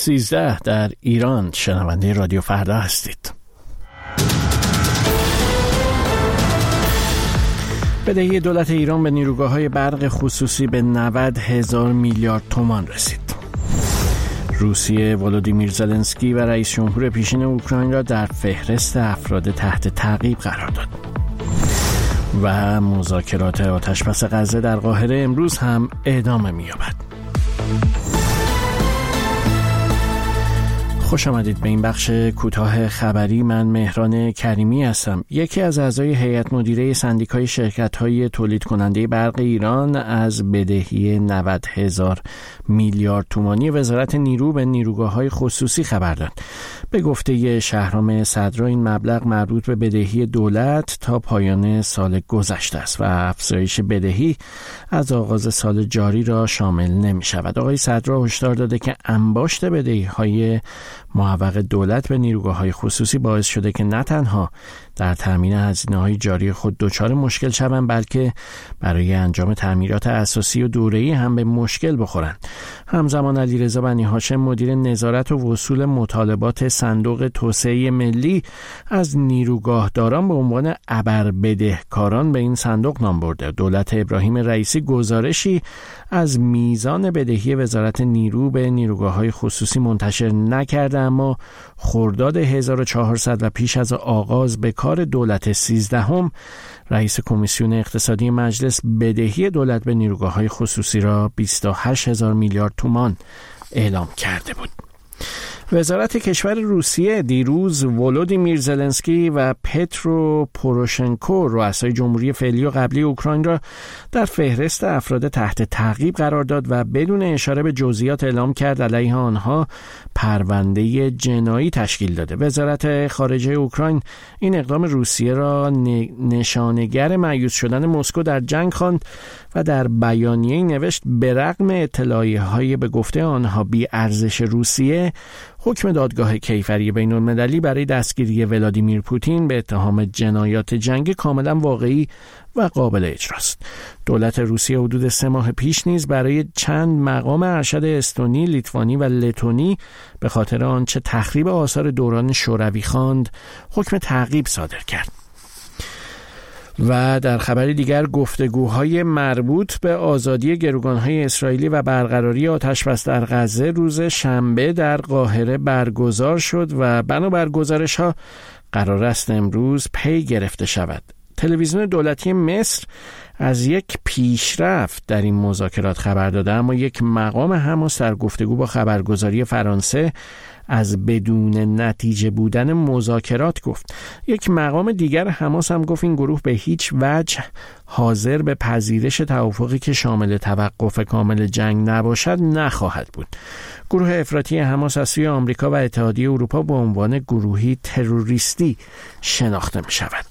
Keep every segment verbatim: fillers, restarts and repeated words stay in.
سیزده در ایران شنونده رادیو فردا هستید. بدهی دولت ایران به نیروگاه‌های برق خصوصی به نود هزار میلیارد تومان رسید. روسیه ولودیمیر زلنسکی و رئیس جمهور پیشین اوکراین را در فهرست افراد تحت تعقیب قرار داد. و مذاکرات آتشبس غزه در قاهره امروز هم ادامه می‌یابد. خوش آمدید به این بخش کوتاه خبری. من مهران کریمی هستم. یکی از اعضای هیئت مدیره سندیکای شرکت‌های تولید کننده برق ایران از بدهی نود هزار میلیارد تومانی وزارت نیرو به نیروگاه‌های خصوصی خبر داد. به گفته شهرام صدرا این مبلغ مربوط به بدهی دولت تا پایان سال گذشته است و افزایش بدهی از آغاز سال جاری را شامل نمی‌شود. آقای صدرا هشدار داده که انباشت بدهی‌های معوق دولت به نیروگاه‌های خصوصی باعث شده که نه تنها در تامین هزینه‌های جاری خود دچار مشکل شوند، بلکه برای انجام تعمیرات اساسی و دوره‌ای هم به مشکل بخورند. همزمان علیرضا بنی هاشم مدیر نظارت و وصول مطالبات صندوق توسعه ملی از نیروگاهداران به عنوان ابربدهکاران به این صندوق نام برده. دولت ابراهیم رئیسی گزارشی از میزان بدهی وزارت نیرو به نیروگاه‌های خصوصی منتشر نکرده، اما خرداد هزار و چهارصد و پیش از آغاز به کار دولت سیزدهم رئیس کمیسیون اقتصادی مجلس بدهی دولت به نیروگاه‌های خصوصی را بیست و هشت هزار میلیارد تومان اعلام کرده بود. وزارت کشور روسیه دیروز ولودیمیر زلنسکی و پترو پوروشنکو رؤسای جمهوری فعلی و قبلی اوکراین را در فهرست افراد تحت تعقیب قرار داد و بدون اشاره به جزئیات اعلام کرد علیه آنها پرونده جنایی تشکیل داده. وزارت خارجه اوکراین این اقدام روسیه را نشانگر مایوس شدن مسکو در جنگ خواند و در بیانیه‌ای نوشت به رغم اطلاعیه‌های به گفته آنها بی ارزش روسیه، حکم دادگاه کیفری بین‌المللی برای دستگیری ولادیمیر پوتین به اتهام جنایات جنگی کاملا واقعی و قابل اجراست. دولت روسیه حدود سه ماه پیش نیز برای چند مقام ارشد استونی، لیتوانی و لتونی به خاطر آنچه تخریب آثار دوران شوروی خواند، حکم تعقیب صادر کرد. و در خبر دیگر گفتگوهای مربوط به آزادی گروگانهای اسرائیلی و برقراری آتشبس در غزه روز شنبه در قاهره برگزار شد و بنابر گزارش‌ها قرار است امروز پی گرفته شود. تلویزیون دولتی مصر از یک پیشرفت در این مذاکرات خبر داده، اما یک مقام حماس در گفتگو با خبرگزاری فرانسه از بدون نتیجه بودن مذاکرات گفت. یک مقام دیگر حماس هم گفت این گروه به هیچ وجه حاضر به پذیرش توافقی که شامل توقف کامل جنگ نباشد نخواهد بود. گروه افراطی حماس از سوی آمریکا و اتحادیه اروپا به عنوان گروهی تروریستی شناخته می شود.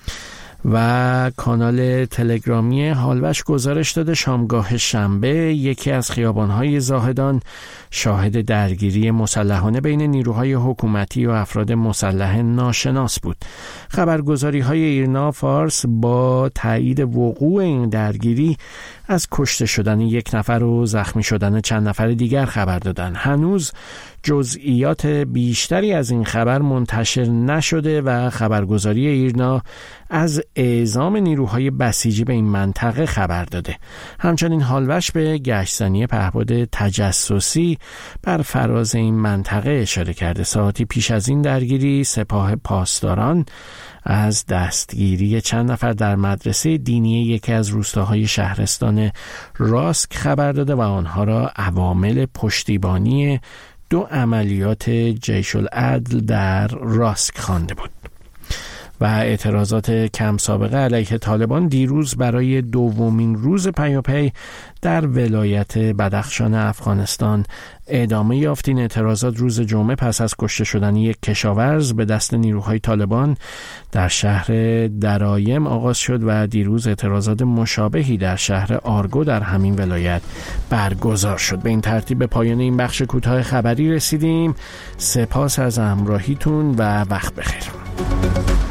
و کانال تلگرامی هالوش گزارش داده شامگاه شنبه یکی از خیابان‌های زاهدان شاهد درگیری مسلحانه بین نیروهای حکومتی و افراد مسلح ناشناس بود. خبرگزاری‌های ایرنا فارس با تایید وقوع این درگیری از کشته شدن یک نفر و زخمی شدن چند نفر دیگر خبر دادند. هنوز جزئیات بیشتری از این خبر منتشر نشده و خبرگزاری ایرنا از اعزام نیروهای بسیجی به این منطقه خبر داده. همچنین هالوش به گشتزنی پهپاد تجسسی بر فراز این منطقه اشاره کرده. ساعتی پیش از این درگیری سپاه پاسداران از دستگیری چند نفر در مدرسه دینی یکی از روستاهای شهرستان راسک خبر داده و آنها را عوامل پشتیبانی دو عملیات جیش العدل در راسک خوانده بود. و اعتراضات کم سابقه علیه طالبان دیروز برای دومین روز پیاپی در ولایت بدخشان افغانستان ادامه یافت. این اعتراضات روز جمعه پس از کشته شدن یک کشاورز به دست نیروهای طالبان در شهر درایم آغاز شد و دیروز اعتراضات مشابهی در شهر آرگو در همین ولایت برگزار شد. به این ترتیب به پایان این بخش کوتاه خبری رسیدیم. سپاس از همراهیتون و وقت بخیر.